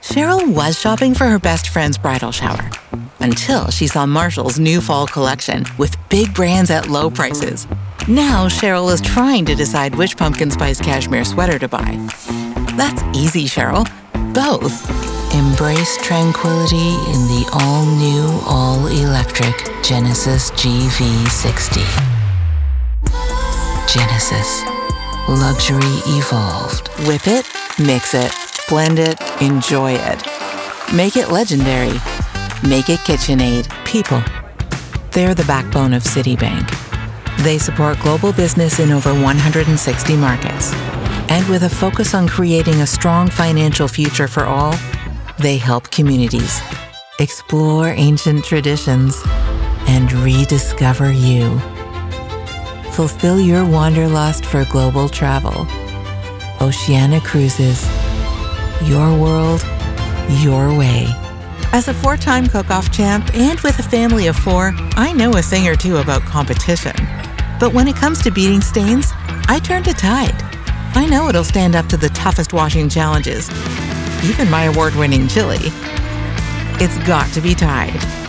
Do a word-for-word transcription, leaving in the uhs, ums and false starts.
Cheryl was shopping for her best friend's bridal shower until she saw Marshall's new fall collection with big brands at low prices. Now Cheryl is trying to decide which pumpkin spice cashmere sweater to buy. That's easy, Cheryl. Both. Embrace tranquility in the all-new, all-electric Genesis G V sixty. Genesis. Luxury evolved. Whip it, mix it, blend it, enjoy it. Make it legendary. Make it KitchenAid. People. They're the backbone of Citibank. They support global business in over one hundred sixty markets. And with a focus on creating a strong financial future for all, they help communities explore ancient traditions and rediscover you. Fulfill your wanderlust for global travel. Oceania Cruises. Your world, your way. As a four-time cook-off champ and with a family of four, I know a thing or two about competition. But when it comes to beating stains, I turn to Tide. I know it'll stand up to the toughest washing challenges, even my award-winning chili. It's got to be Tide.